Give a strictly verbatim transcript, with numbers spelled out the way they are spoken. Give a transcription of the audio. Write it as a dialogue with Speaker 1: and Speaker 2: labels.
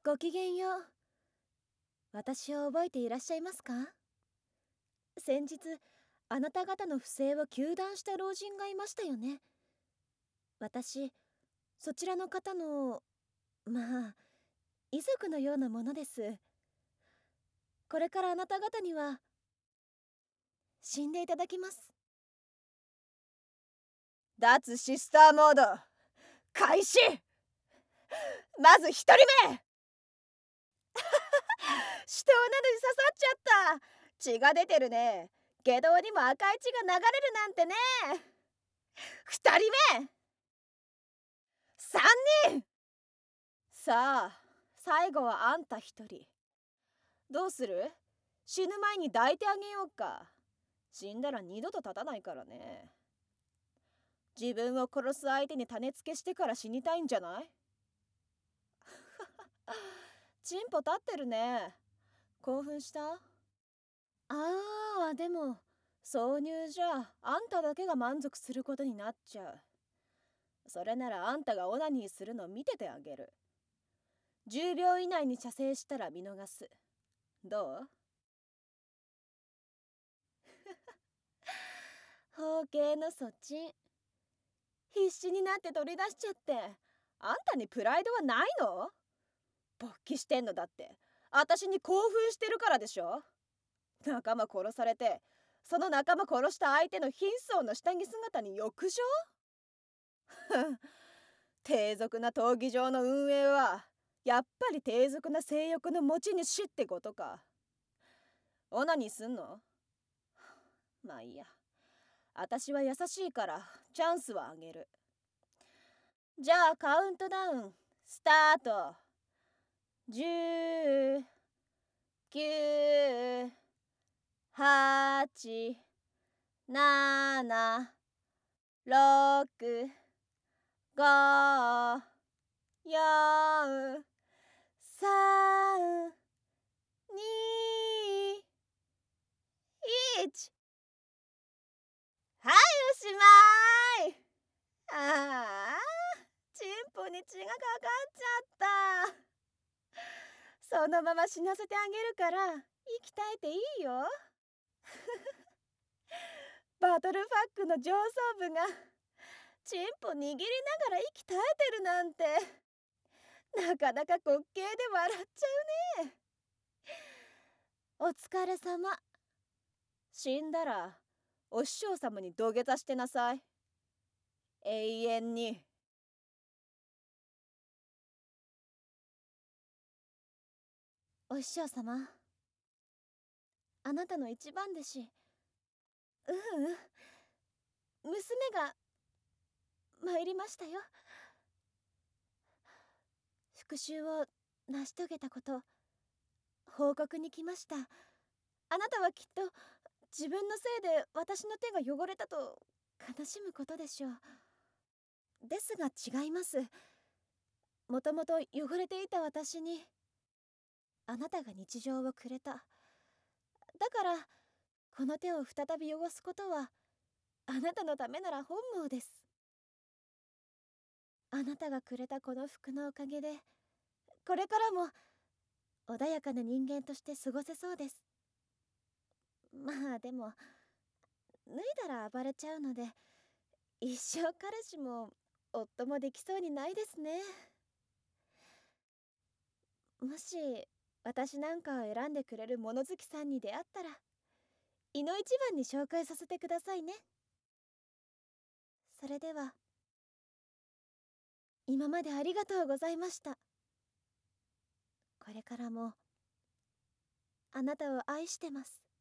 Speaker 1: ごきげんよう。私を覚えていらっしゃいますか？先日、あなた方の不正を糾弾した老人がいましたよね。私、そちらの方の、まあ、遺族のようなものです。これからあなた方には、死んでいただきます。
Speaker 2: 脱シスターモード開始。まず一人目死闘などに刺さっちゃった。血が出てるね。下道にも赤い血が流れるなんてね。二人目三人。さあ最後はあんた一人。どうする？死ぬ前に抱いてあげようか。死んだら二度と立たないからね。自分を殺す相手に種付けしてから死にたいんじゃない？チンポ立ってるね。興奮した？
Speaker 1: ああ、でも、
Speaker 2: 挿入じゃあんただけが満足することになっちゃう。それならあんたがオナニーするの見ててあげる。じゅうびょう以内に射精したら見逃す。どう？
Speaker 1: 包茎のそっち。
Speaker 2: 必死になって取り出しちゃって。あんたにプライドはないの？勃起してんのだって私に興奮してるからでしょ。仲間殺されてその仲間殺した相手の貧相の下着姿に浴場？低俗な闘技場の運営はやっぱり低俗な性欲の持ち主ってことか。オナニーすんの？まあいいや。私は優しいからチャンスはあげる。じゃあカウントダウンスタート。じゅう、きゅう、はち、なな、ろく、ご、よん、さん、に、いち。はい、おしまい。ああ、チンポに血がかかっちゃった。そのまま死なせてあげるから息絶えていいよ。バトルファックの上層部がチンポ握りながら息絶えてるなんて、なかなか滑稽で笑っちゃうね。
Speaker 1: お疲れ様。
Speaker 2: 死んだらお師匠様に土下座してなさい。永遠に。
Speaker 1: お師匠様、あなたの一番弟子、ううん、娘が参りましたよ。復讐を成し遂げたこと報告に来ました。あなたはきっと自分のせいで私の手が汚れたと悲しむことでしょう。ですが違います。もともと汚れていた私にあなたが日常をくれた。だからこの手を再び汚すことはあなたのためなら本望です。あなたがくれたこの服のおかげでこれからも穏やかな人間として過ごせそうです。まあでも脱いだら暴れちゃうので一生彼氏も夫もできそうにないですね。もし私なんかを選んでくれる物好きさんに出会ったらいの一番に紹介させてくださいね。それでは今までありがとうございました。これからもあなたを愛してます。